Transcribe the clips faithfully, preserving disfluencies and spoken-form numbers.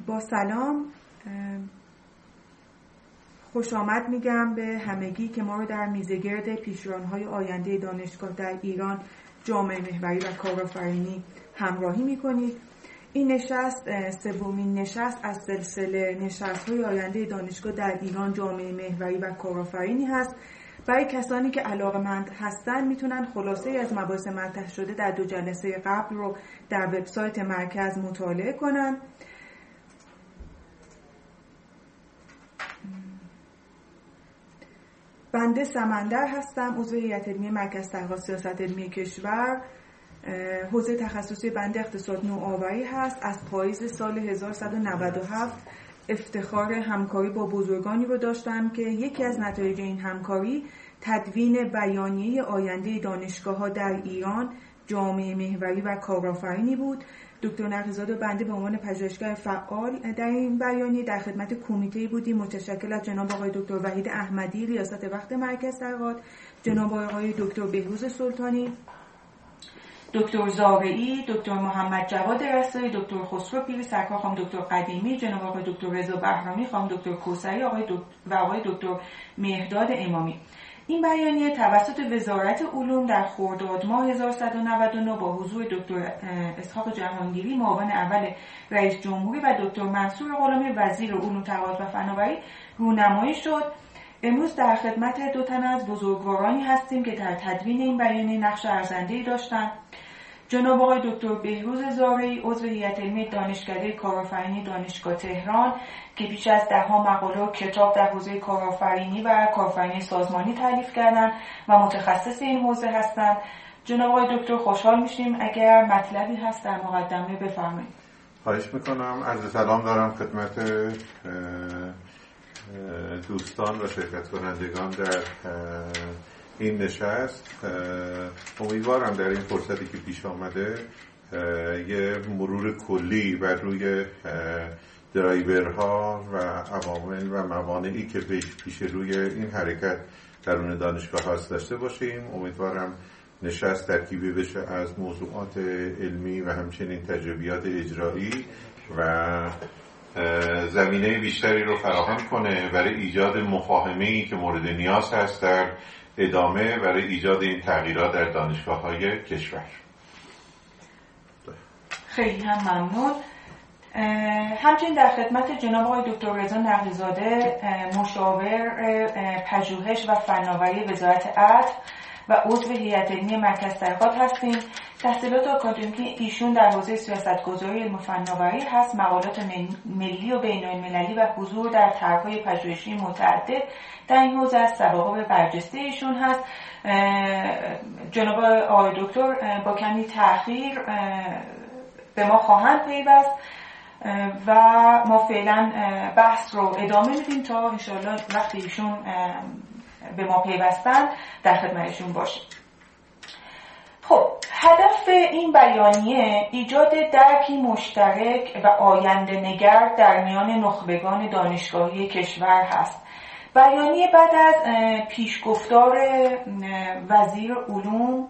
با سلام، خوش آمد میگم به همگی که ما رو در میزگرد پیشران‌های آینده دانشگاه در ایران، جامعه محوری و کارآفرینی همراهی میکنید. این نشست سومین نشست از سلسله نشست‌های آینده دانشگاه در ایران، جامعه محوری و کارآفرینی هست. برای کسانی که علاقه‌مند هستن میتونن خلاصه از مباحث مطرح شده در دو جلسه قبل رو در وبسایت مرکز مطالعه کنن. بنده سمندر هستم، عضو هیئت علمی مرکز تحقیقات سیاست علمی کشور. حوزه تخصصی بنده اقتصاد نوآوری هست. از پاییز سال هزار و سیصد و نود و هفت افتخار همکاری با بزرگانی رو داشتم که یکی از نتایج این همکاری تدوین بیانیه آینده دانشگاه‌ها در ایران، جامعه محوری و کارآفرینی بود. دکتر نقی‌زاده و بنده به عنوان پژوهشگر فعال در این بیانیه در خدمت کمیته‌ای بودیم متشکل از جناب آقای دکتر وحید احمدی، ریاست وقت مرکز تحقیقات، جناب آقای دکتر بهروز سلطانی، دکتر زارعی، دکتر محمد جواد رسایی، دکتر خسرو پیری سرکار، خانم دکتر قدیمی، جناب آقای دکتر رضا بهرامی، خانم دکتر کوثری، آقای دکتر و آقای دکتر مهرداد امامی. این بیانیه توسط وزارت علوم در خرداد ماه هزار و سیصد و نود و نه با حضور دکتر اسحاق جهانگیری، معاون اول رئیس جمهوری، و دکتر منصور غلامی، وزیر علوم تقاعد و فناوری رونمایی شد. امروز در خدمت دو تن از بزرگوارانی هستیم که در تدوین این بیانیه نقش ارزنده‌ای داشتند. جناب آقای دکتر بهروز زارعی، عضو هیئت علمی دانشکده کارآفرینی دانشگاه تهران که بیش از ده ها مقاله و کتاب در حوزه کارآفرینی و کارآفرینی سازمانی تالیف کردند و متخصص این حوزه هستند. جناب آقای دکتر خوشحال میشیم اگر مطلبی هست در مقدمه بفرمایید. خواهش میکنم. عرض سلام دارم خدمت دوستان و شرکت کنندگان در این نشست. امیدوارم در این فرصتی که پیش آمده یه مرور کلی بر روی درایورها و عوامل و موانعی که پیش روی این حرکت درون دانشگاه هست داشته باشیم. امیدوارم نشست ترکیبی بشه از موضوعات علمی و همچنین تجربیات اجرایی و زمینه بیشتری رو فراهم کنه برای ایجاد مفاهمه‌ای که مورد نیاز هست در ادامه برای ایجاد این تغییرات در دانشگاه‌های کشور. خیلی هم ممنون. همچنین در خدمت جناب آقای دکتر رضا نقی‌زاده، مشاور پژوهش و فناوری وزارت عدل و عضو هیئت علمی مرکز تحقیقات هستیم. تحصیلات آکادمیکی ایشون در حوزه سیاست‌گذاری علم و فناوری هست، مقالات ملی و بین‌المللی و حضور در طرح‌های پژوهشی متعدد در این حوزه از سوابق برجسته ایشون هست. جناب آقای دکتر با کمی تأخیر به ما خواهند پیوست و ما فعلا بحث رو ادامه میدیم تا انشاءالله وقتی ایشون به ما پیوستن در خدمتشون باشیم. خب، هدف این بیانیه ایجاد درکی مشترک و آینده نگر در میان نخبگان دانشگاهی کشور هست. بیانیه بعد از پیشگفتار وزیر علوم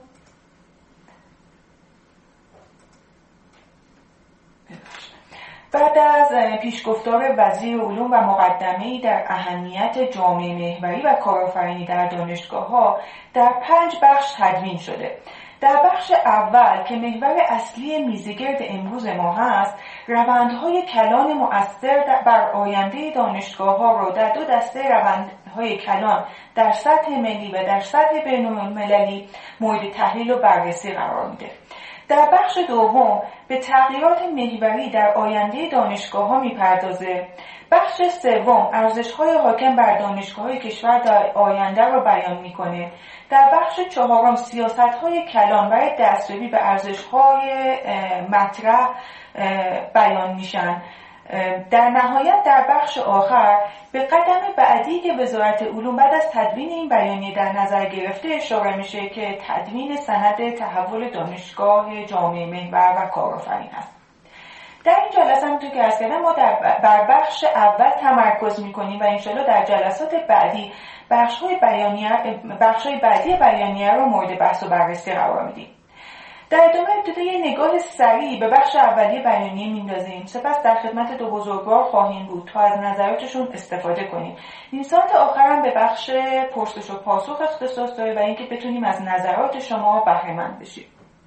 بعد از پیشگفتار وزیر علوم و مقدمه‌ای در اهمیت جامعه محوری و کارآفرینی در دانشگاه‌ها در پنج بخش تدوین شده. در بخش اول که محور اصلی میزگرد امروز ما هست، روندهای کلان مؤثر بر آینده دانشگاه‌ها را در دو دسته روندهای کلان در سطح ملی و در سطح بین‌المللی مورد تحلیل و بررسی قرار میده. در بخش دوم به تغییرات محوری در آینده دانشگاه‌ها میپردازه. بخش سوم ارزش‌های حاکم بر دانشگاه‌های کشور در آینده را بیان می‌کنه. در بخش چهارم سیاست‌های کلان برای دستیابی به ارزش‌های مطرح بیان میشن. در نهایت در بخش آخر به قدم بعدی که وزارت علوم بعد از تدوین این بیانیه در نظر گرفته اشاره میشه که تدوین سند تحول دانشگاه جامعه محور و کارآفرین است. در این جلسه همونطور که عرض کردم ما در بر بخش اول تمرکز میکنیم و انشالله در جلسات بعدی بخش‌های بیانیه بخش‌های بعدی بیانیه رو مورد بحث و بررسی قرار میدیم. در ادامه ابتدا یه نگاه سریع به بخش اولیه بیانیه میندازیم، سپس در خدمت دو بزرگوار خواهیم بود تا از نظراتشون استفاده کنیم. نیم ساعت آخرم به بخش پرسش و پاسخ اختصاص داره و اینکه بتونیم از نظرات شما بهره مند بشیم.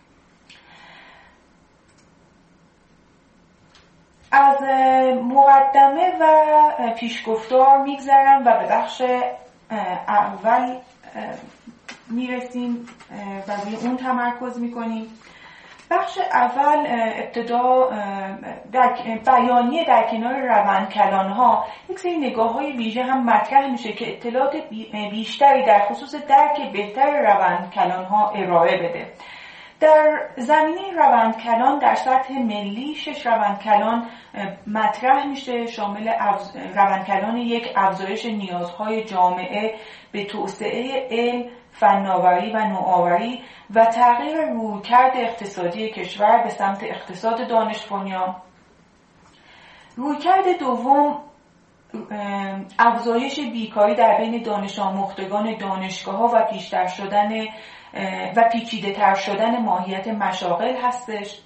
از مقدمه و پیشگفتار میگذرم و به بخش اول میرسیم و روی اون تمرکز میکنیم. بخش اول ابتدا در بیانیه در کنار روندکلان‌ها یک سری نگاه‌های ویژه هم مطرح میشه که اطلاعات بیشتری در خصوص درک بهتر روندکلان‌ها ارائه بده. در زمینه روندکلان در سطح ملی شش روندکلان مطرح میشه، شامل روندکلان یک افزایش نیازهای جامعه به توسعه علم، فناوری و نوآوری و تغییر رویکرد اقتصادی کشور به سمت اقتصاد دانش بنیان. رویکرد دوم افزایش بیکاری در بین دانش آموختگان دانشگاه‌ها و پیشتر شدن و پیچیده تر شدن ماهیت مشاغل هستش.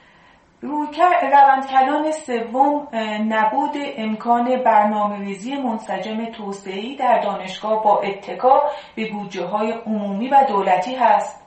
روندکلان سوم نبود امکان برنامه‌ریزی منسجم توسعه‌ای در دانشگاه با اتکا به بودجه‌های عمومی و دولتی هست.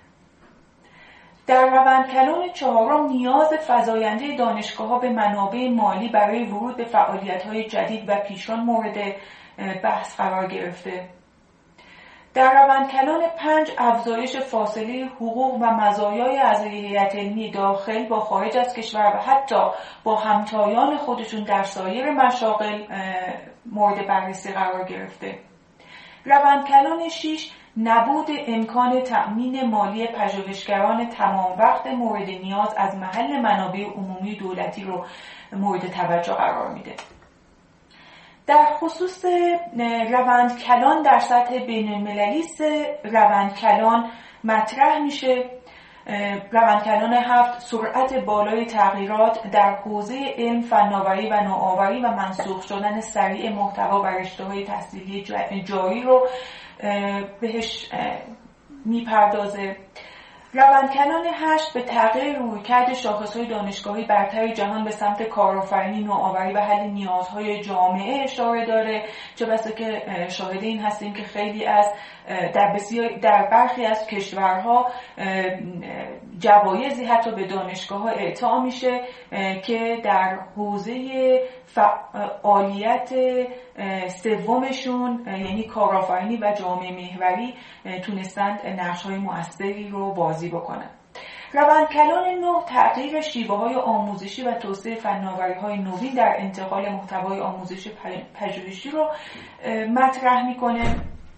در روندکلان چهارم نیاز فزاینده دانشگاه‌ها به منابع مالی برای ورود به فعالیت‌های جدید و پیشران مورد بحث قرار گرفته. در روندکلان پنج افزایش فاصله حقوق و مزایای اعضای هیئت علمی داخل با خارج از کشور و حتی با همتایان خودشون در سایر مشاغل مورد بررسی قرار گرفته. روندکلان شش نبود امکان تأمین مالی پژوهشگران تمام وقت مورد نیاز از محل منابع عمومی دولتی رو مورد توجه قرار میده. در خصوص روندکلان در سطح بین المللی سه روندکلان مطرح میشه. روندکلان هفت سرعت بالای تغییرات در حوزه علم، فناوری و نوآوری و منسوخ شدن سریع محتوا و رشته‌های تحصیلی جاری رو بهش میپردازه. روندکلان هشت به تغییر رویکرد شاخص‌های دانشگاهی برتر جهان به سمت کارآفرینی، نوآوری و حل نیازهای جامعه اشاره داره، چه بسا که شاهد این هستیم که خیلی از در بسیار در برخی از کشورها جوایزی حتی به دانشگاه‌ها اعطا میشه که در حوزه فعالیت سومشون یعنی کارآفرینی و جامعه محوری تونستند نقش‌های مؤثری رو بازی بکنن. روندکلان نه تغییر شیوه‌های آموزشی و توسعه فناوری‌های نوین در انتقال محتوای آموزش پژوهشی رو مطرح میکنه.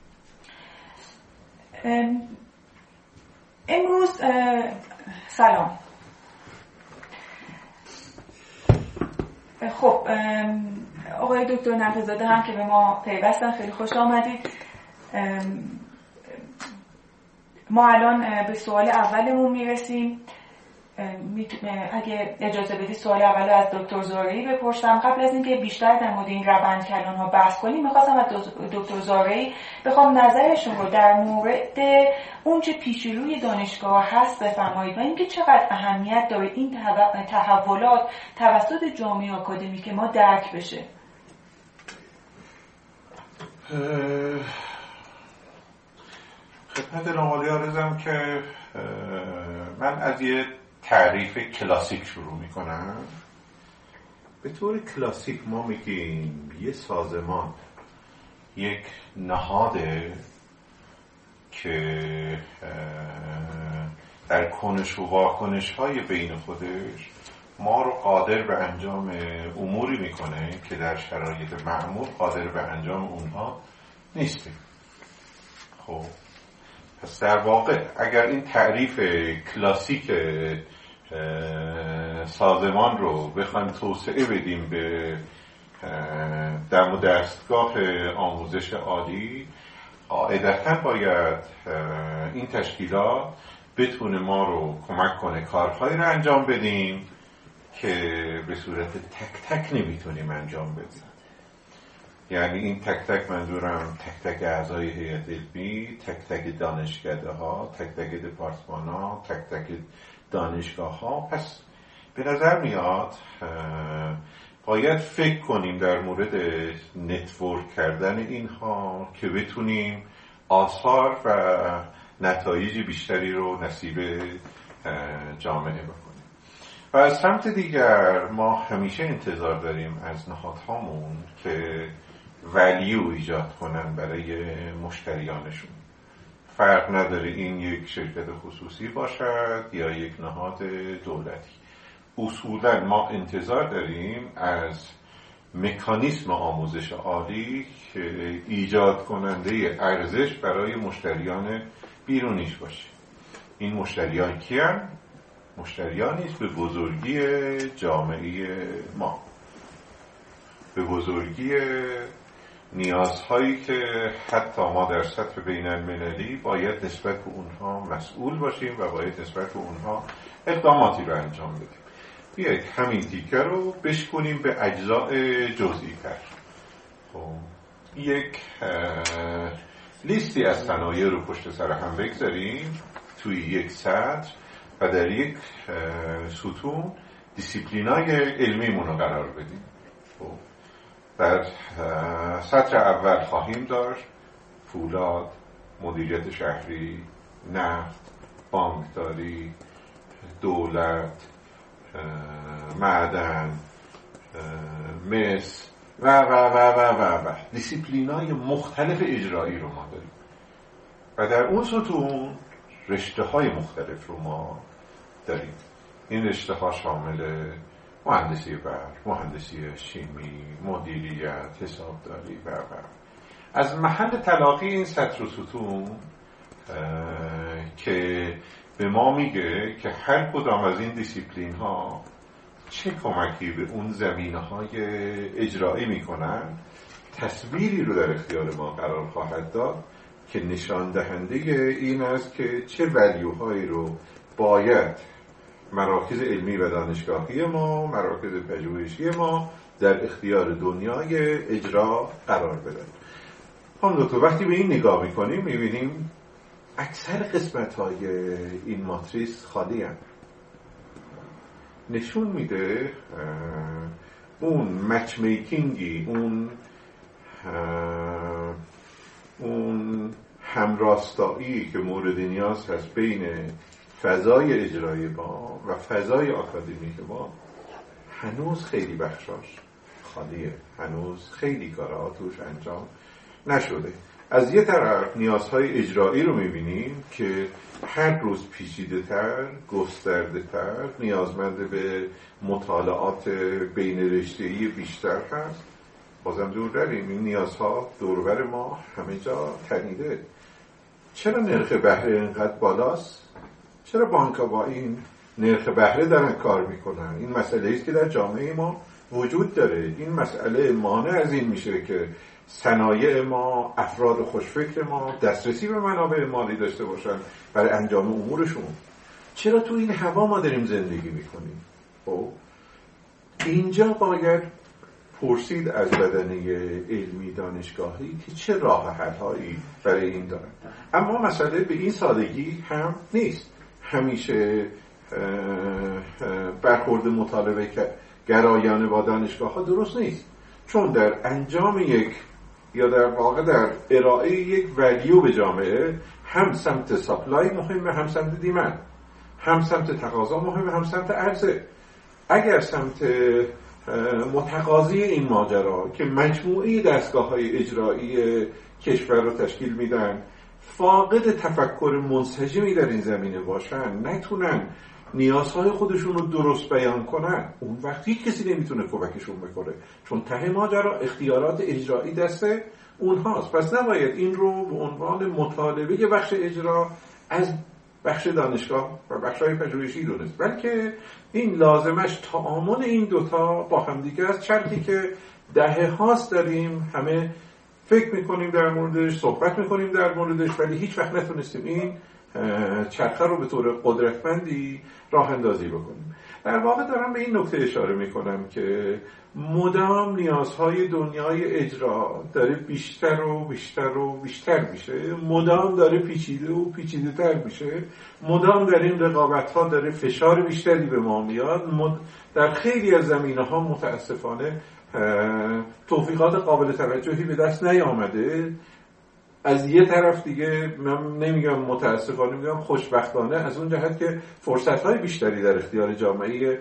امروز سلام. خب آقای دکتر نقی‌زاده هم که به ما پیوستن، خیلی خوش آمدید. ما الان به سوال اولمون میرسیم. اگه اجازه بدید سوال اول از دکتر زارعی بپرسم. قبل از اینکه بیشتر در مورد این روندکلان ها بحث کنیم، میخواستم از دکتر زارعی بخوام نظرشون رو در مورد اون چه پیش روی دانشگاه هست بفرمایید و اینکه چقدر اهمیت داره این تحولات توسط جامعه آکادمیک ما درک بشه. خدمت نامالی آرزم که من از یه تعریف کلاسیک شروع میکنم. به طور کلاسیک ما میگیم یه سازمان یک نهاده که در کنش و واکنش های بین خودش ما رو قادر به انجام اموری میکنه که در شرایط معمول قادر به انجام اونها نیستیم. خب پس در واقع اگر این تعریف کلاسیک سازمان رو بخوایم توسعه بدیم به دم و دستگاه آموزش عالی، قاعدتاً باید این تشکیلات بتونه ما رو کمک کنه کارهایی رو انجام بدیم که به صورت تک تک نمیتونیم انجام بدیم. یعنی این تک تک منظورم تک تک اعضای هیئت علمی، تک تک دانشکده ها، تک تک دپارتمان ها، تک تک دانشگاه ها. پس به نظر میاد باید فکر کنیم در مورد نتورک کردن اینها که بتونیم آثار و نتایج بیشتری رو نصیب جامعه بکنیم. و از سمت دیگر ما همیشه انتظار داریم از نهادهامون که ولیو ایجاد کنن برای مشتریانشون. فرق نداره این یک شرکت خصوصی باشد یا یک نهاد دولتی. اصولا ما انتظار داریم از مکانیسم آموزش عالی که ایجاد کننده ارزش برای مشتریان بیرونیش باشه. این مشتریان کیان؟ مشتریانی است به بزرگی جامعه ما، به بزرگی نیازهایی که حتی ما در سطح بین المللی باید نسبت به اونها مسئول باشیم و باید نسبت به اونها اقداماتی رو انجام بدیم. بیایید همین تیکه رو بشکنیم به اجزاء جزئی تر. خب یک لیستی از صنایع رو پشت سر هم بگذاریم توی یک سطر و در یک ستون دیسیپلینای علمیمون رو قرار بدیم. خب در سطر اول خواهیم داشت فولاد، مدیریت شهری، نفت، بانکداری، دولت، معدن، مس و و و و و و دیسیپلینای مختلف اجرایی رو ما داریم و در اون ستون رشته های مختلف رو ما داریم. این رشته ها شامل مهندسی برق، مهندسی شیمی، مدیریت، حسابداری و و از محل تلاقی این سطر و ستون که به ما میگه که هر کدام از این دیسیپلین ها چه کمکی به اون زمینه های اجرایی میکنن، تصویری رو در اختیار ما قرار خواهد داد که نشان دهنده این است که چه ولیوهایی رو باید مراکز علمی و دانشگاهی ما، مراکز پژوهشی ما در اختیار دنیای اجرا قرار بدن. هم دو تا وقتی به این نگاه میکنیم میبینیم اکثر قسمت های این ماتریس خالی هست. نشون میده اون مچ میکینگی، اون اون همراستایی که مورد نیاز هست بین فضای اجرایی ما و فضای آکادمیک ما هنوز خیلی بخشاش خالیه، هنوز خیلی کارها توش انجام نشده. از یه طرف نیازهای اجرایی رو میبینیم که هر روز پیچیده تر، گسترده تر، نیازمند به مطالعات بین رشته‌ای بیشتر هست. بازم دور داریم این نیازها دوربر ما همه جا تنیده. چرا نرخ بهره اینقدر بالاست؟ چرا بانک‌ها با این نرخ بهره دارن کار میکنن؟ این مسئله است که در جامعه ما وجود داره. این مسئله مانع از این میشه که صنایع ما، افراد خوشفکر ما دسترسی به منابع مالی داشته باشن برای انجام امورشون. چرا تو این هوا ما داریم زندگی میکنیم؟ خب اینجا باید پرسید از بدنه علمی دانشگاهی که چه راه حل‌هایی برای این دارن. اما مسئله به این سادگی هم نیست. همیشه برخورد مطالبه گرایانه با دانشگاه ها درست نیست، چون در انجام یک یا در واقع در ارائه یک ولیو به جامعه هم سمت سپلای مهمه، هم سمت دیمند، هم سمت تقاضا مهمه، هم سمت عرضه. اگر سمت متقاضی این ماجرا که مجموعه دستگاه‌های اجرایی کشور رو تشکیل میدن فاقد تفکر منسجمی در این زمینه باشن، نتونن نیازهای خودشون رو درست بیان کنن، اون وقتی کسی نمیتونه کمکشون بکنه، چون ته ماجرا اختیارات اجرایی دست اونهاست. پس نباید این رو به عنوان مطالبه بخش اجرا از بخش دانشگاه و بخش‌های پژوهشی دونست، بلکه این لازمش تعامل این دوتا با همدیگه است. چرخی که دهه هاست داریم همه فکر میکنیم در موردش، صحبت میکنیم در موردش، ولی هیچ وقت نتونستیم این چرخه رو به طور قدرتمندی راه اندازی بکنیم. در واقع دارم به این نکته اشاره میکنم که مدام نیازهای دنیای اجرا داره بیشتر و بیشتر و بیشتر میشه، مدام داره پیچیده و پیچیده تر میشه، مدام در این رقابت ها داره فشار بیشتری به ما میاد. در خیلی از زمینه ها متاسفانه توفیقات قابل توجهی به دست نیامده. از یه طرف دیگه من نمیگم متاسفانه، میگم خوشبختانه، از اون جهت که فرصت‌های بیشتری در اختیار جامعه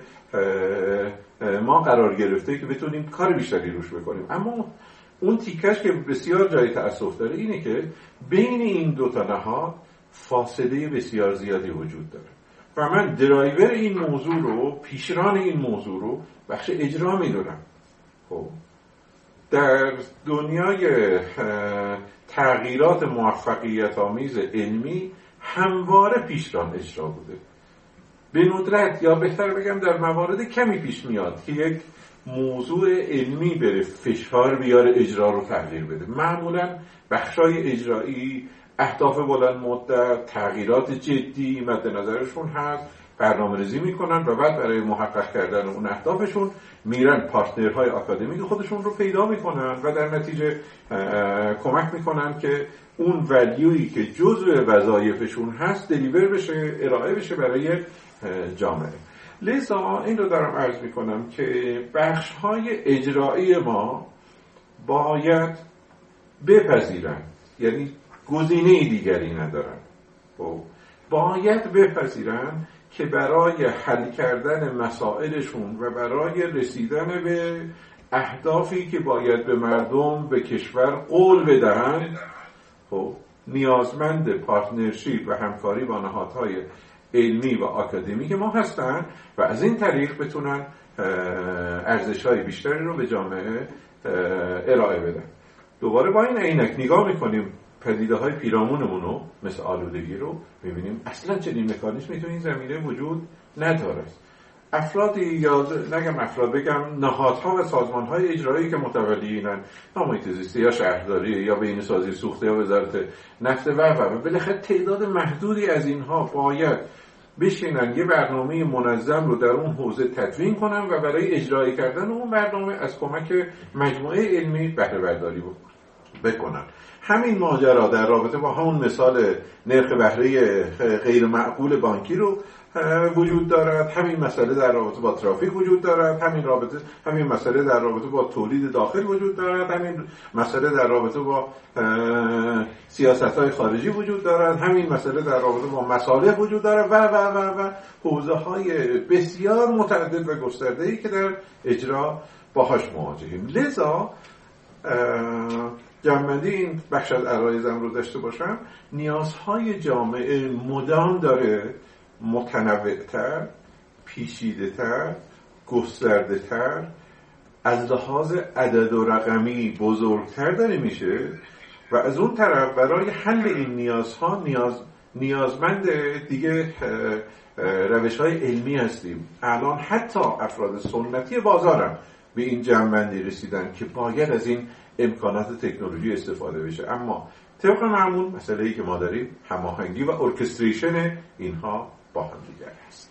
ما قرار گرفته که بتونیم کار بیشتری روش بکنیم. اما اون تیکش که بسیار جای تأسف داره اینه که بین این دو تا نهاد فاصله بسیار زیادی وجود داره و من درایور این موضوع رو، پیشران این موضوع رو بخش اجرا میدونم. خب در دنیای تغییرات موفقیت آمیز علمی همواره پیشران اجرا بوده. به ندرت، یا بهتر بگم در موارد کمی پیش میاد که یک موضوع علمی بره فشار بیاره اجرا رو تغییر بده. معمولا بخشای اجرایی اهداف بلند مدت، تغییرات جدی مد نظرشون هست، برنامه‌ریزی میکنن و بعد برای محقق کردن اون اهدافشون میرن پارتنرهای آکادمیک خودشون رو پیدا میکنن و در نتیجه کمک میکنن که اون ولیویی که جزء وظایفشون هست دلیور بشه، ارائه بشه برای جامعه. لذا این رو دارم عرض میکنم که بخش‌های اجرایی ما باید بپذیرن، یعنی گزینه دیگری ندارن، باید بپذیرن که برای حل کردن مسائلشون و برای رسیدن به اهدافی که باید به مردم، به کشور قول بدهند، خب نیازمند پارتنرشیپ و همکاری با نهادهای علمی و آکادمیک ما هستن و از این طریق بتونن ارزش‌های بیشتری رو به جامعه ارائه بدن. دوباره با این عینک نگاه میکنیم پدیده های پیرامونمون رو، مثل آلودگی رو، میبینیم اصلا چنین مکانیزمی تو این زمینه وجود نداره. افرادی، یا نگم افراد، بگم نهادها و سازمانهای اجرایی که متولی اینن، یا محیط زیستی یا شهرداری یا بین‌سازی سوخته یا وزارت نفت و و بالاخره تعداد محدودی از اینها باید بشینن یه برنامه منظم رو در اون حوزه تدوین کنن و برای اجرایی کردن اون برنامه از کمک مجموعه علمی بهره برداری بکنن. همین ماجرا در رابطه با همون مثال نرخ بهره غیر معقول بانکی رو وجود دارد، همین مسئله در رابطه با ترافیک وجود دارد، همین رابطه همین مسئله در رابطه با تولید داخل وجود دارد، همین مسئله در رابطه با سیاست‌های خارجی وجود دارد، همین مسئله در رابطه با مصالح وجود دارد و و و و حوزه‌های بسیار متعدد و گسترده‌ای که در اجرا باهاش مواجهیم. لذا جمع‌بندی این بخش از عرایزم رو داشته باشم، نیازهای جامعه مدام داره متنوع‌تر، پیچیده‌تر، گسترده‌تر، از لحاظ عدد و رقمی بزرگتر داره میشه و از اون طرف برای حل این نیازها نیاز نیازمند دیگه روش‌های علمی هستیم. الان حتی افراد سنتی بازارم به این جمع‌بندی رسیدن که باید از این امکانات تکنولوژی استفاده بشه، اما طبق معمول مسئله‌ای که ما داریم هماهنگی و ارکستریشن اینها با هم دیگر هست.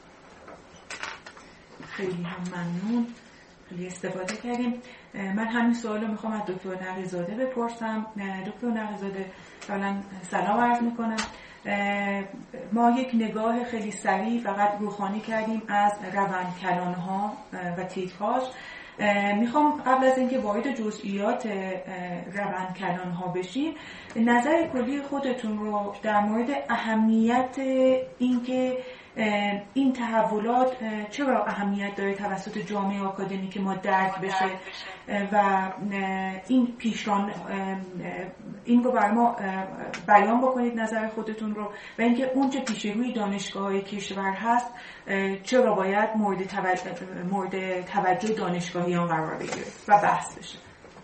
خیلی هم ممنون، خیلی استفاده کردیم. من همین سوال رو میخوام از دکتر نقی‌زاده بپرسم. دکتر نقی‌زاده اولا سلام عرض میکنم. ما یک نگاه خیلی سریع فقط روخانی کردیم از روندکلان‌ها و تیتراژ. میخوام قبل از اینکه وارد جزئیات روندکلان‌ها بشیم، نظر کلی خودتون رو در مورد اهمیت اینکه این تحولات چرا اهمیت داره توسط جامعه آکادمیک ما درک بشه و این پیشران این رو بر ما بیان بکنید نظر خودتون رو، و اینکه اونچه پیش روی دانشگاه‌های کشور هست چرا باید مورد توجه مورد توجه دانشگاهیان قرار بگیره و بحث بشه.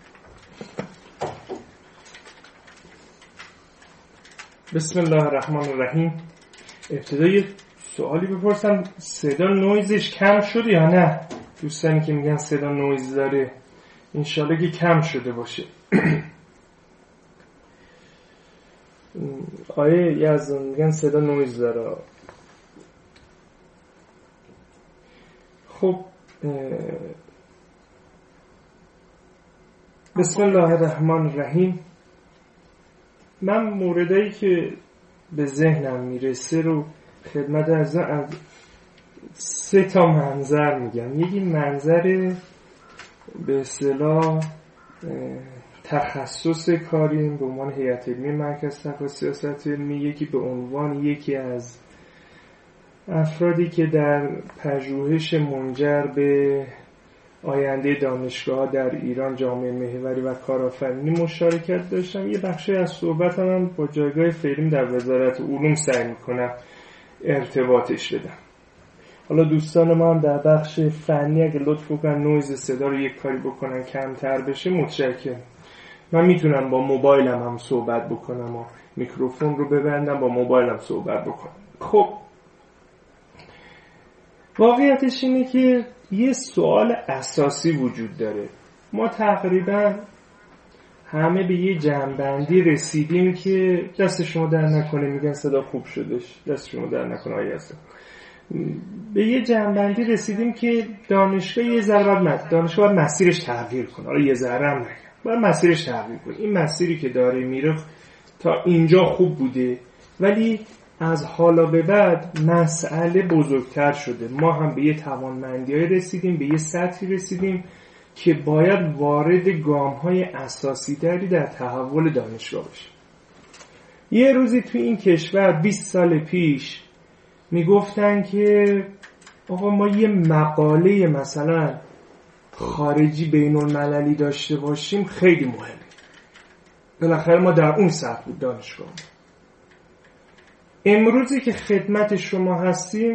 بسم الله الرحمن الرحیم. ابتدای سوالی بپرسم، صدا نویزش کم شده یا نه؟ دوستانی که میگن صدا نویز داره انشالله که کم شده باشه. آیه یزدان میگن صدا نویز داره. خب بسم الله الرحمن الرحیم. من موردایی که به ذهنم میرسه رو خدمت از از سه تا منظر میگم. یکی منظر به اصطلاح تخصص کاریم به عنوان هیئت علمی مرکز تحقیق سیاست علمی، یکی به عنوان یکی از افرادی که در پژوهش منجر به آینده دانشگاه در ایران، جامعه محوری و کارآفرینی مشارکت داشتم. یه بخشی از صحبتم هم با جایگاه فعلیم در وزارت علوم سعی میکنم ارتباطش بدم. حالا دوستان ما هم در بخش فنی اگه لطف کنن نویز صدا رو یک کاری بکنن کمتر بشه متشکرم. من میتونم با موبایلم هم صحبت بکنم و میکروفون رو ببندم با موبایلم صحبت بکنم. خب واقعیتش اینه که یه سوال اساسی وجود داره. ما تقریبا همه به یه جنبندی رسیدیم که دست شما در نکنه، میگن صدا خوب شدش، دست شما در نکنه آیه هستم. به یه جنبندی رسیدیم که دانشگاه یه ذره باید دانشگاه باید مسیرش تغییر کنه. حالا یه ذره هم نگم، باید مسیرش تغییر کنه. این مسیری که داره میره تا اینجا خوب بوده، ولی از حالا به بعد مسئله بزرگتر شده. ما هم به یه توانمندی‌های رسیدیم، به یه سطحی رسیدیم که باید وارد گام‌های اساسی تری در تحول دانشگاه بشیم. یه روزی تو این کشور بیست سال پیش میگفتن که آقا ما یه مقاله مثلا خارجی بین المللی داشته باشیم خیلی مهمه. بالاخره ما در اون سطح بود دانشگاه. امروزی که خدمت شما هستیم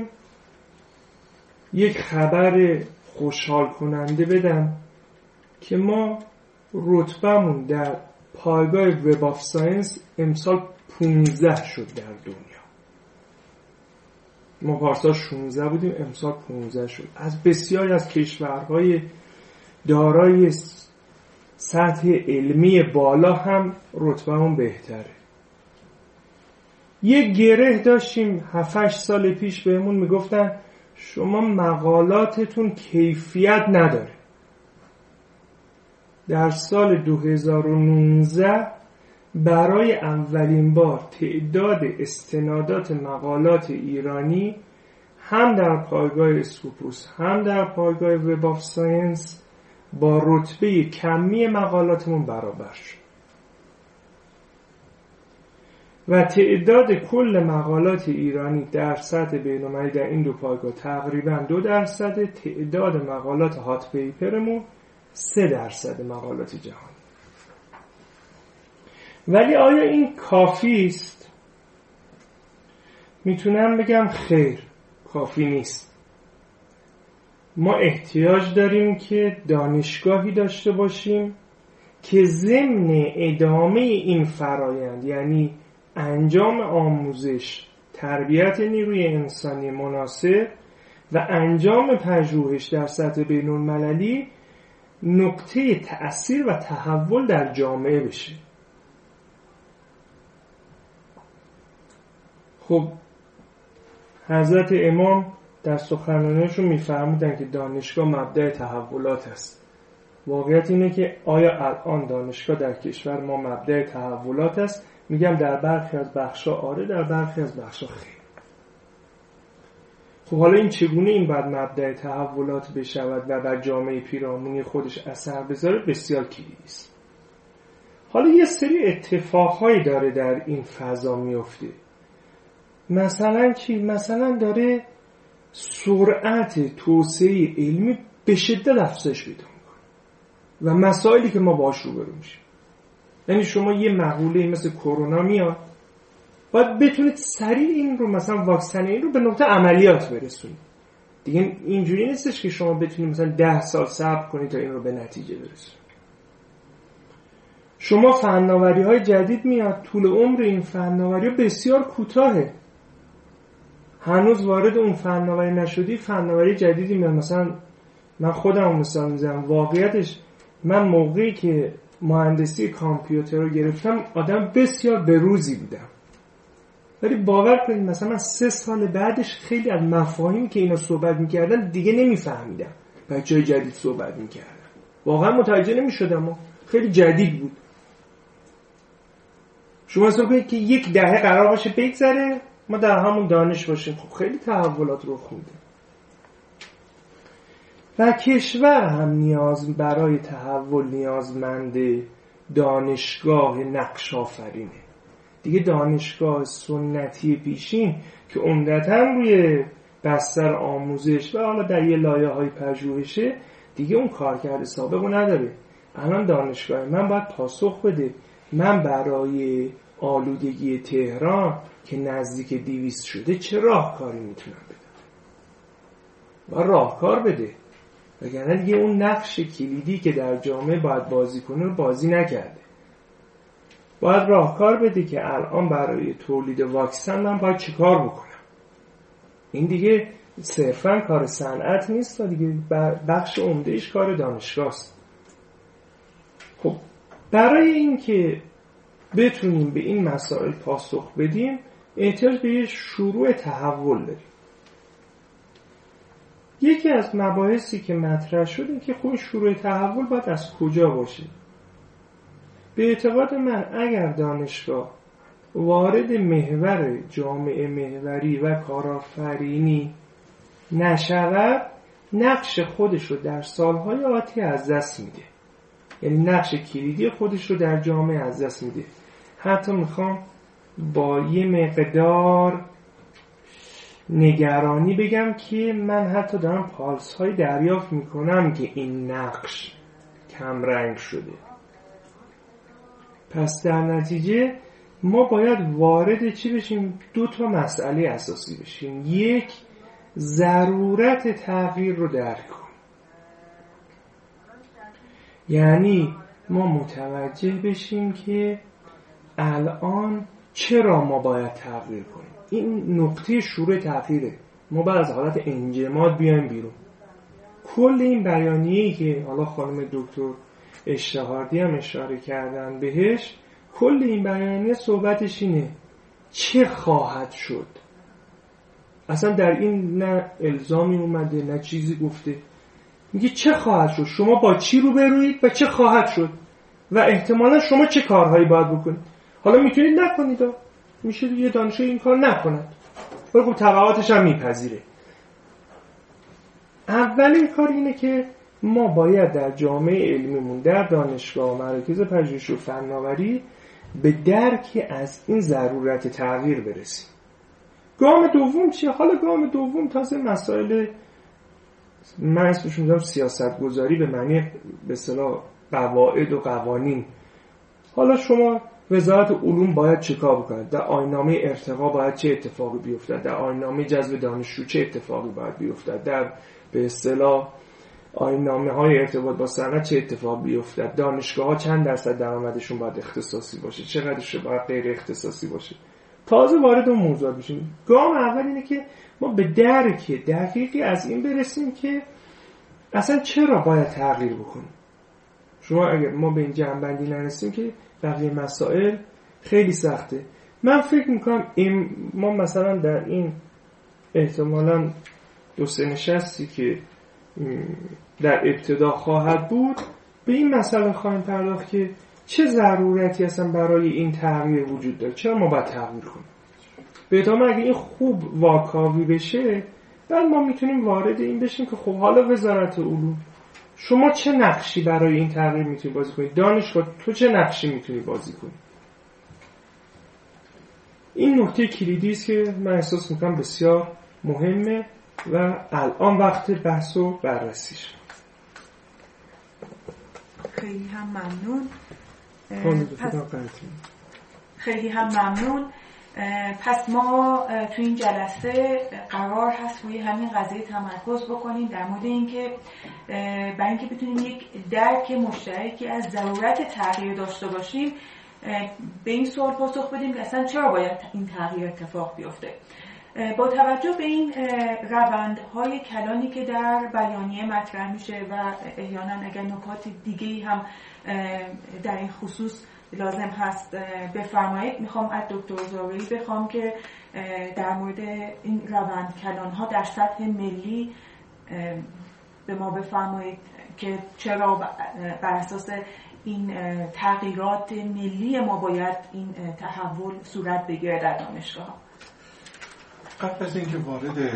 یک خبر خوشحال کننده بدم که ما رتبمون در پایگاه وب آف ساینس امسال پونزده شد در دنیا. ما پارسال شانزده بودیم، امسال پونزده شد. از بسیاری از کشورهای دارای سطح علمی بالا هم رتبمون بهتره. یه گره داشتیم هفت هشت سال پیش بهمون میگفتن شما مقالاتتون کیفیت نداره. در سال دو هزار و نوزده برای اولین بار تعداد استنادات مقالات ایرانی هم در پایگاه اسکوپوس هم در پایگاه وب آف ساینس با رتبه کمی مقالاتمون برابر شد و تعداد کل مقالات ایرانی در سطح بین‌المللی در این دو پایگاه تقریباً دو درصد، تعداد مقالات هات پیپرمون سه درصد مقالات جهانی. ولی آیا این کافی است؟ میتونم بگم خیر، کافی نیست. ما احتیاج داریم که دانشگاهی داشته باشیم که ضمن ادامه این فرایند، یعنی انجام آموزش، تربیت نیروی انسانی مناسب و انجام پژوهش در سطح بین المللی، نقطه تأثیر و تحول در جامعه بشه. خب حضرت امام در سخنرانیشون میفرمودن که دانشگاه مبدأ تحولات است. واقعیت اینه که آیا الان دانشگاه در کشور ما مبدأ تحولات است؟ میگم در برخی از بخشا آره، در برخی از بخشا خیر. خب حالا این چگونه این بعد مبدأ تحولات بشود و بر جامعه پیرامونی خودش اثر بذاره بسیار کلیدی است. حالا یه سری اتفاقهایی داره در این فضا میفته. مثلا چی؟ مثلا داره سرعت توسعه علمی به شدت افزایش پیدا میکنه و مسائلی که ما باهاش روبرو میشیم، یعنی شما یه مقوله مثل کرونا میاد، باید بتونید سریع این رو مثلا واکسن این رو به نقطه عملیات برسونید. دیگه اینجوری نیستش که شما بتونید مثلا ده سال صبر کنید تا این رو به نتیجه برسونید. شما فناوری های جدید میاد، طول عمر این فناوری ها بسیار کوتاهه. هنوز وارد اون فناوری نشدی، فناوری جدیدی میاد. مثلا من خودم مثال میزنم، واقعیتش من موقعی که مهندسی کامپیوتر رو گرفتم آدم بسیار بروزی بودم. ولی باور کنید مثلا من سه سال بعدش خیلی از مفاهیمی که اینا صحبت میکردن دیگه نمیفهمیدم. بچه‌های جدید صحبت میکردن واقعا متوجه نمیشدم و خیلی جدید بود. شما حساب کنید که یک دهه قرار باشه بگذره ما در همون دانش باشیم، خب خیلی تحولات رخ میده. و کشور هم نیاز برای تحول نیازمند دانشگاه نقش آفرینه دیگه. دانشگاه سنتی پیشین که عمدتاً روی بستر آموزش و حالا در یه لایه‌های پژوهشه دیگه اون کارکرد سابقو نداره. الان دانشگاه من باید پاسخ بده من برای آلودگی تهران که نزدیک دویست شده چه راهکاری میتونم بدم و راهکار بده، وگرنه دیگه اون نقش کلیدی که در جامعه باید بازی کنه رو بازی نکرده. باید راهکار بده که الان برای تولید واکسن من باید چه کار بکنم. این دیگه صرفاً کار صنعت نیست، دیگه بخش عمدهش کار دانشگاه است. خب برای این که بتونیم به این مسائل پاسخ بدیم احتیاج به یه شروع تحول داریم. یکی از مباحثی که مطرح شد این که خب شروع تحول باید از کجا باشه. به اعتقاد من اگر دانشگاه وارد محور جامعه محوری و کارآفرینی نشود نقش خودش رو در سالهای آتی از دست میده. یعنی نقش کلیدی خودش رو در جامعه از دست میده. حتی میخوام با یه مقدار نگرانی بگم که من حتی دارم پالس های دریافت میکنم که این نقش کم رنگ شده. پس در نتیجه ما باید وارد چی بشیم؟ دو تا مسئله اساسی بشیم. یک، ضرورت تغییر رو درک کنیم. یعنی ما متوجه بشیم که الان چرا ما باید تغییر کنیم. این نقطه شروع تغییره. ما باید از حالت انجماد بیایم بیرون. کل این بیانیه‌ای که حالا خانم دکتر اشتهاردی هم اشاره کردن بهش، کل این بیانیه صحبتش اینه چه خواهد شد. اصلا در این نه الزامی اومده نه چیزی گفته. میگه چه خواهد شد، شما با چی روبرویید و چه خواهد شد و احتمالا شما چه کارهایی باید بکنید. حالا میتونید نکنید، میشه یه دانشجو این کار نکند ولی خب تبعاتش هم میپذیره. اولین کار اینه که ما باید در جامعه علمیمون در دانشگاه و مراکز پژوهش و فناوری به درک از این ضرورت تغییر برسیم. گام دوم چیه؟ حالا گام دوم تازه مسائل من اسمش میذارم سیاست گذاری به معنی به اصطلاح قواعد و قوانین. حالا شما وزارت علوم باید چه کار بکنه؟ در آیین‌نامه ارتقا باید چه اتفاقی بیفتد؟ در آیین‌نامه جذب دانشجو چه اتفاقی باید بیفتد؟ در به اصطلاح آیین‌نامه‌های ارتباط با صنعت چه اتفاق بیفتد؟ دانشگاه‌ها چند درصد درآمدشون باید اختصاصی باشه؟ چقدرش باید غیر اختصاصی باشه؟ تازه وارد اون موضوع بشیم. گام اول اینه که ما به درک دقیقی از این برسیم که اصلا چرا باید تغییر بکنیم. شما اگر ما به این جنبندی نرسیم که بقیه مسائل خیلی سخته. من فکر میکنم این ما مثلا در این احتمالاً دو سه نشستی که در ابتدا خواهد بود به این مسئله خواهیم پرداخت که چه ضرورتی اصلا برای این تغییر وجود داره، چرا ما باید تغییر کنیم. به ادامه اگه این خوب واکاوی بشه بعد ما میتونیم وارد این بشیم که خب حالا وزارت علوم شما چه نقشی برای این تغییر میتونی بازی کنی؟ دانشگاه تو چه نقشی میتونی بازی کنی؟ این نکته کلیدی است که من احساس میکنم بسیار مهمه و الان وقت بحث و بررسیش. خیلی هم ممنون. پس خیلی هم ممنون. پس ما تو این جلسه قرار هست روی همین قضیه تمرکز بکنیم در مورد اینکه برای اینکه بتونیم یک درک مشترکی از ضرورت تغییر داشته باشیم به این سوال پاسخ بدیم که اصلا چرا باید این تغییر اتفاق بیفته. با توجه به این روندهای کلانی که در بیانیه مطرح میشه و احیانا اگر نکات دیگه‌ای هم در این خصوص لازم هست بفرمایید. میخوام از دکتر زاویه‌ای بخوام که در مورد این روند کلان ها در سطح ملی به ما بفرمایید که چرا بر اساس این تغییرات ملی ما باید این تحول صورت بگیره در دانشگاه. قبل از اینکه وارد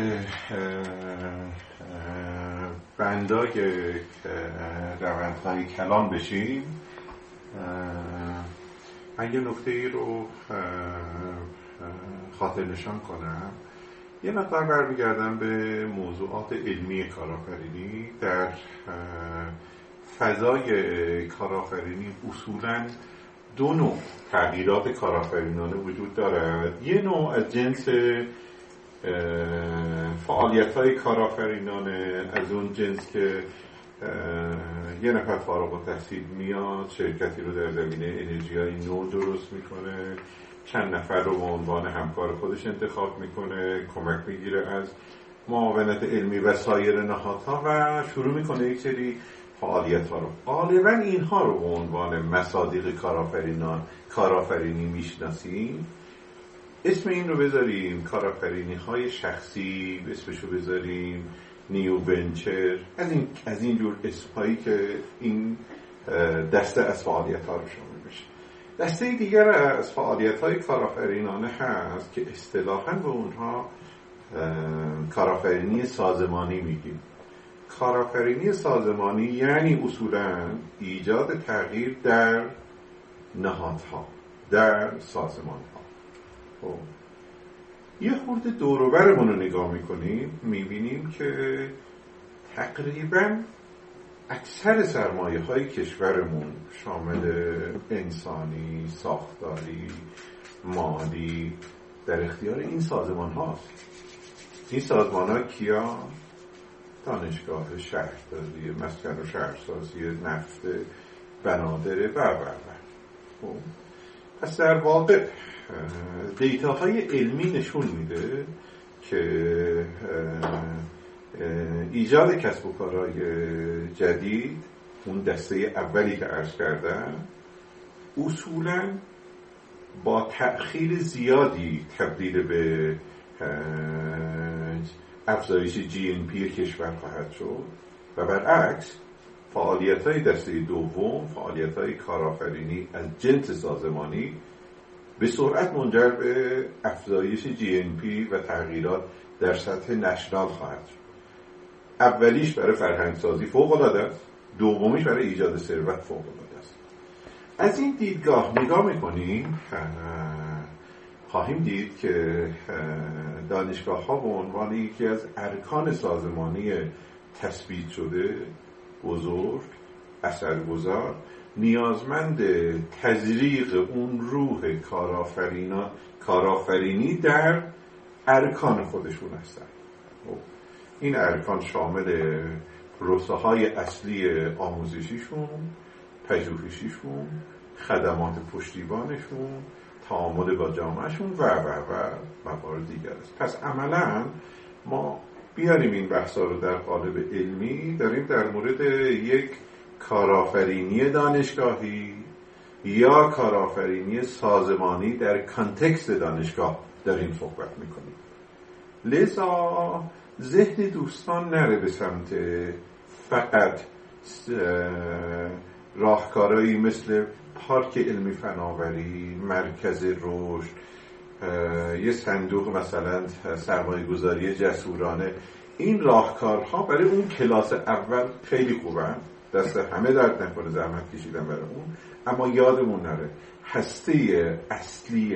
بندای روندهای کلان بشیم، من یه نکته ای رو خاطر نشان کنم. یه مقدار برمیگردم به موضوعات علمی کارآفرینی. در فضای کارآفرینی اصولاً دو نوع تغییرات کارآفرینانه وجود دارد. یه نوع از جنس فعالیت‌های کارآفرینانه، از اون جنس که یه نفر فارغ التحصیل میاد شرکتی رو در زمینه انرژی‌های نو درست میکنه، چند نفر رو به عنوان همکار خودش انتخاب میکنه، کمک میگیره از معاونت علمی و سایر نهادها و شروع میکنه یک سری فعالیت‌ها رو. غالباً اینها رو به عنوان مصادیق کارآفرینان کارآفرینی میشناسیم. اسم این رو بذاریم کارآفرینی های شخصی، اسمشو بذاریم نیو ونچر، از این از این جور اسمایی که این دسته از فعالیت ها رو شامل میشه. دسته دیگر از فعالیت های کارآفرینانه هست که اصطلاحاً به اونها کارآفرینی سازمانی میگیم. کارآفرینی سازمانی یعنی اصولاً ایجاد تغییر در نهادها، در سازمان ها. خب یه خورده دور و برمون رو نگاه میکنیم، میبینیم که تقریباً اکثر سرمایه های کشورمون شامل انسانی، ساختاری، مالی در اختیار این سازمان هاست. این سازمان ها کیا؟ دانشگاه، شهرداری، مسکن و شهرسازی، نفت، بنادر و و و. پس در واقع دیتاهای علمی نشون میده که ایجاد کسب و کارهای جدید، اون دسته اولی که عرض کردم، اصولاً با تأخیر زیادی تبدیل به افزایش جی ان پی کشور خواهد شد و برعکس فعالیت‌های دسته دوم، فعالیت‌های کارآفرینی از جنس سازمانی به سرعت منجر به افزایش جی ان پی و تغییرات در سطح نشنال خواهد شد. اولیش برای فرهنگسازی فوق‌العاده است، دومیش برای ایجاد ثروت فوق‌العاده است. از این دیدگاه نگاه می‌کنیم خواهیم دید که دانشگاه‌ها به عنوان یکی از ارکان سازمانی تثبیت شده، بزرگ، اثرگذار، نیازمند تزریق اون روح کارآفرینا کارآفرینی در ارکان خودشون هستند. این ارکان شامل پروسه‌های اصلی آموزشیشون، پژوهشیشون، خدمات پشتیبانشون، تعامل با جامعهشون و و و موارد دیگر است. پس عملاً ما بیاریم این بحثا رو در قالب علمی، داریم در مورد یک کارآفرینی دانشگاهی یا کارآفرینی سازمانی در کانتکست دانشگاه داریم صحبت میکنیم. لذا ذهن دوستان نره به سمت فقط راهکارهایی مثل پارک علمی فناوری، مرکز رشد، یه صندوق مثلا سرمایه گذاری جسورانه. این راهکارها برای اون کلاس اول خیلی خوبن، دست همه درد نکنه زحمت کشیدن برای اون، اما یادمون نره هسته اصلی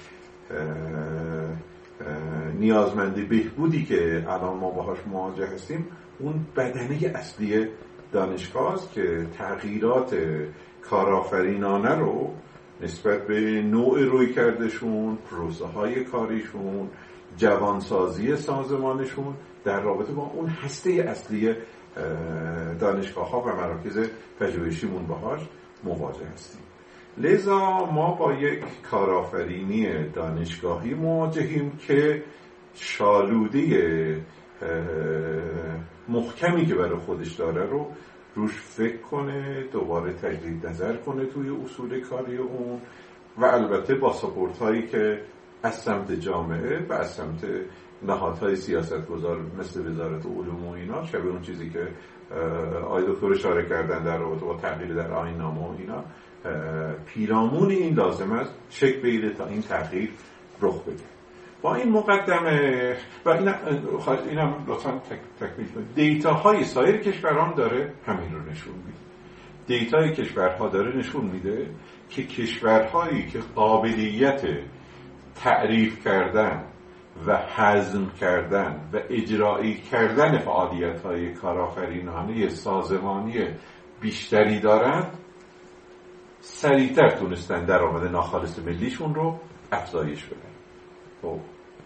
نیازمند بهبودی که الان ما باهاش مواجه هستیم اون بدنه اصلی دانشگاه است که تغییرات کارآفرینانه رو نسبت به نوع روی کردشون، پروسه های کاریشون، جوانسازی سازمانشون در رابطه با اون هسته اصلی دانشگاه ها و مراکز پژوهشیمون باهاش مواجه هستیم. لذا ما با یک کارآفرینی دانشگاهی مواجهیم که شالوده محکمی که برای خودش داره رو روش فکر کنه، دوباره تجدید نظر کنه توی اصول کاری اون و البته با ساپورت هایی که از سمت جامعه و از سمت نهادهای سیاستگزار مثل وزارت علوم و اینا، شبیه اون چیزی که آقای دکتر اشاره کردن در رابطه با تغییر در آیین نامه و اینا، پیرامون این لازم است شکل بگیره تا این تغییر رخ بده. با این مقدمه و اینم اینم لطفاً تکمیل کنید، دیتاهای سایر کشورها داره همین رو نشون میده. دیتای کشورها داره نشون میده که کشورهایی که قابلیت تعریف کردن و هضم کردن و اجرایی کردن فعالیت‌های کارآفرینانه سازمانی بیشتری دارند، سریعتر تونستن درآمد ناخالص ملیشون رو افزایش بدن. خب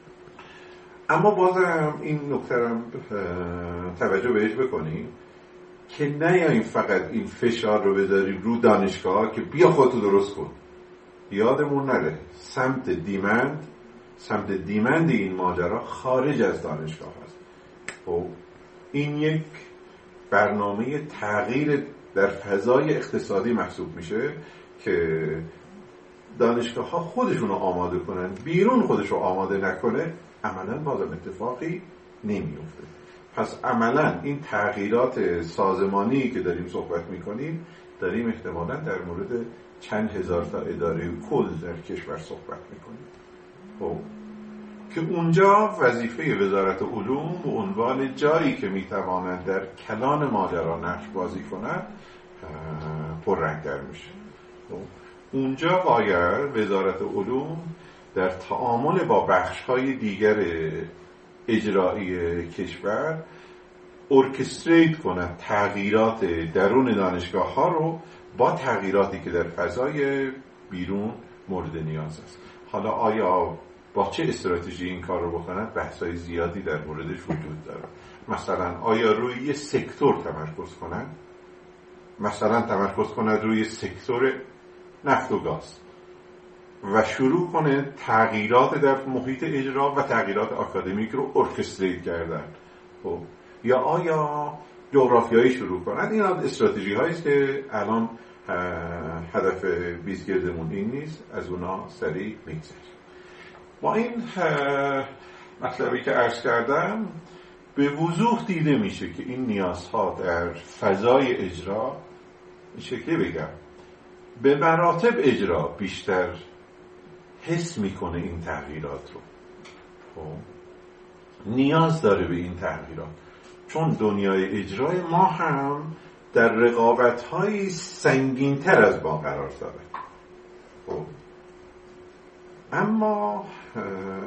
اما بازم این نکته رو توجه بهش بکنیم که نیاییم فقط این فشار رو بذاریم رو دانشگاه که بیا خودتو درست کن. یادمون نره سمت دیمند سمت دیمند این ماجرا خارج از دانشگاه هست. خب این یک برنامه تغییر در فضای اقتصادی محسوب میشه که دانشگاه ها خودشون رو آماده کنن، بیرون خودش رو آماده نکنه عملا بازم اتفاقی نمیفته. پس عملا این تغییرات سازمانی که داریم صحبت میکنیم، داریم احتمالا در مورد چند هزار تا اداره کل در کشور صحبت میکنیم. خب که اونجا وظیفه وزارت علوم به عنوان جایی که میتوانند در کلان ماجرا نقش بازی کنند پررنگ‌تر میشه. خب اونجا باید وزارت علوم در تعامل با بخش‌های دیگر اجرایی کشور ارکستریت کند تغییرات درون دانشگاه‌ها رو با تغییراتی که در فضای بیرون مورد نیاز است. حالا آیا با چه استراتژی این کار رو بکنند؟ بحث‌های زیادی در موردش وجود داره. مثلا آیا روی یه سکتور تمرکز کنند؟ مثلا تمرکز کنند روی سکتور نفت و گاز و شروع کنه تغییرات در محیط اجرا و تغییرات آکادمیک رو ارکستریت کردن. خب یا آیا جغرافیایی شروع کنن؟ این استراتژی هایی است که الان هدف بیزگردمون این نیست، از اونا سریع میگذریم. با این مطلبی که عرض کردم به وضوح دیده میشه که این نیازها در فضای اجرا، این شکلی بگم، به مراتب اجرا بیشتر حس میکنه این تغییرات رو. خب نیاز داره به این تغییرات، چون دنیای اجرای ما هم در رقابت‌های سنگین‌تر از ما قرار داره. خب اما اه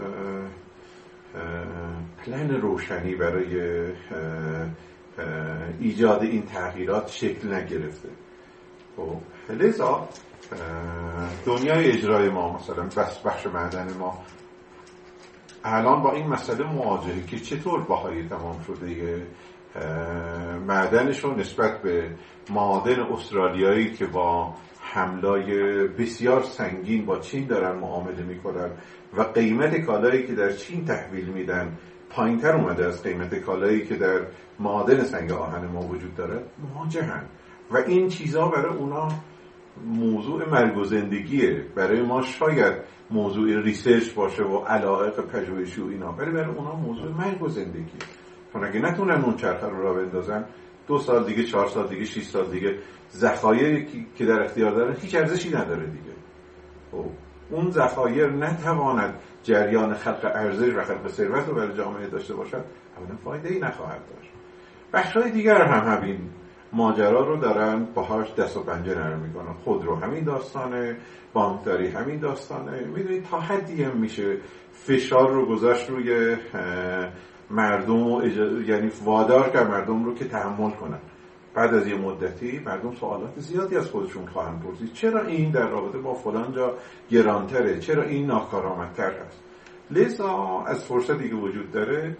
اه پلن روشنی برای اه اه ایجاد این تغییرات شکل نگرفته. خب لذا دنیای اجرای ما، مثلا بس بخش معدن ما الان با این مسئله مواجهه که چطور بهای تمام شده معدنش رو نسبت به معادن استرالیایی که با حملای بسیار سنگین با چین دارن معامله میکنن و قیمت کالایی که در چین تحویل میدن پایینتر اومده از قیمت کالایی که در معادن سنگ آهن ما وجود داره، مواجهن و این چیزا برای اونا موضوع مرگ و زندگیه. برای ما شاید موضوع ریسرچ باشه و علایق پژوهشی و اینا، ولی برای اونا موضوع مرگ و زندگیه. چون اگه نتونن اون چرخه رو راه بندازن، دو سال دیگه، چهار سال دیگه، شش سال دیگه ذخایر که در اختیار دارن هیچ ارزشی نداره دیگه. خب اون ذخایر نتواند جریان خلق ارزش و خلق ثروت رو برای جامعه داشته باشد، اولا فایده‌ای نخواهد داشت. بخش‌های دیگر هم همین ماجرا رو دارن باهاش دست و پنجه نرم میکنن. خودرو همین داستانه، بانکداری همین داستانه. میدونید تا حدی هم میشه فشار رو گذاشت روی مردم و اج... یعنی وادار کرد مردم رو که تحمل کنن. بعد از یه مدتی مردم سوالات زیادی از خودشون خواهند پرسید چرا این در رابطه با فلان جا گرانتره، چرا این ناکارآمدتر هست. لذا از فرصتی که وجود داره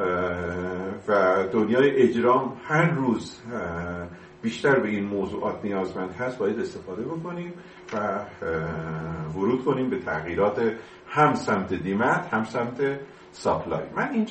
و دنیای اجرام هر روز بیشتر به این موضوعات نیازمند هست، باید استفاده بکنیم و ورود کنیم به تغییرات هم سمت دیمند هم سمت ساپلای. من اینجا